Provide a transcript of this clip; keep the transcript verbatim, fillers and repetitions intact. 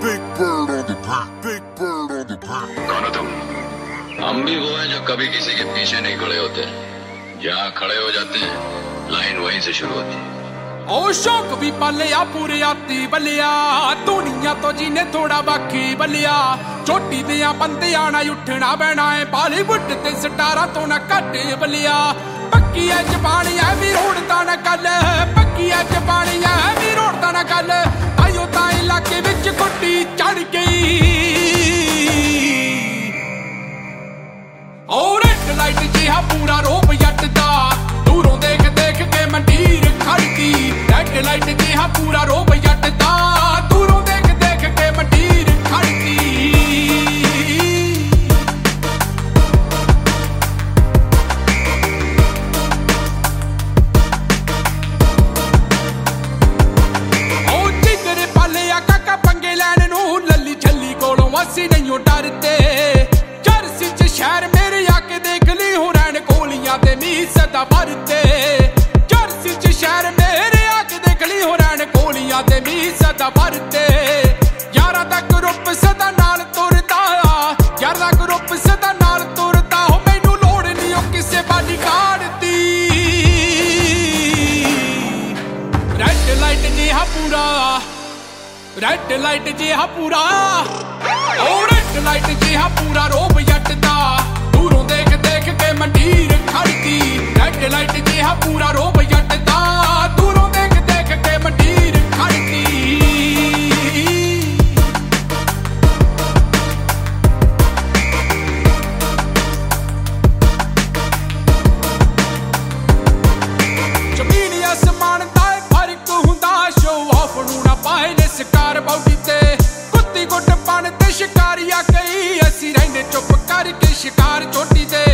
Big bird on the beat. Big bird on the beat. कौन हो तुम? हम भी वो हैं जो कभी किसी के पीछे नहीं खड़े होते, जहाँ खड़े हो जाते हैं लाइन वहीं से शुरू होती है। ओ शौक भी पालिया पूरे आती बलिया, दुनिया तो जीने थोड़ा बाकी बलिया, चोटी दिया बंदियां ना उठना बहना है, बॉलीवुड ते स्टारा तो ना घट बलिया, पक्की है जबानी है भी रोड़दा ना गल, पक्की है जबानी है भी रोड़दा ना गल, ताइयो ताई इलाके विच गुड्डी चढ़ गई। ओ रेड लाइट जिहा पूरा रोब जट दा, दूरों देख देख के मंडीर खड़दी, रेड लाइट जिहा पूरा रोब जट दा, दूरों देख देख के मंडीर खड़दी। ओ जिगर पालिया काका पंगे लैन नूं, लली छली कोलों असीं नहीं डरदे, जर्सी च शहर मेरे आके देख ली हो रैन कोलियां ते मीस दा भरदे, जर्सी च शहर मेरे आके देख ली हो रैन कोलियां ते मीस दा भरदे, यारां दा ग्रुप सदा नाल तुरदा, यारां दा ग्रुप सदा नाल तुरदा, हो मैनू लोड़ नहीं ओ किसे बॉडीगार्ड दी। रेड लाइट जिहा पूरा, रेड लाइट जिहा पूरा, ओ रेड लाइट जिहा पूरा रोब जट दा, दूरों देख देख के मंडीर खड़दी, रेड लाइट जिहा पूरा रोब जट दा, दूरों देख देख के मंडीर खड़दी। ਜ਼ਮੀਨ ਅਸਮਾਨ ਦਾ ਫਰਕ ਹੁੰਦਾ, ਸ਼ੋ ਆਫ ਨੂੰ ਨਾ ਪਾਏ ਨੇ ਸਕਾਰ ਬਾਡੀ ਤੇ, ਕੁੱਤੀ ਗੁੱਟ ਪਣ ਤੇ ਸ਼ਿਕਾਰੀਆ ਕਈ, ਅਸੀਂ ਰਹਿੰਦੇ ਚੁੱਪ ਕਰਕੇ ਸ਼ਿਕਾਰ ਚੋਟੀ ਤੇ।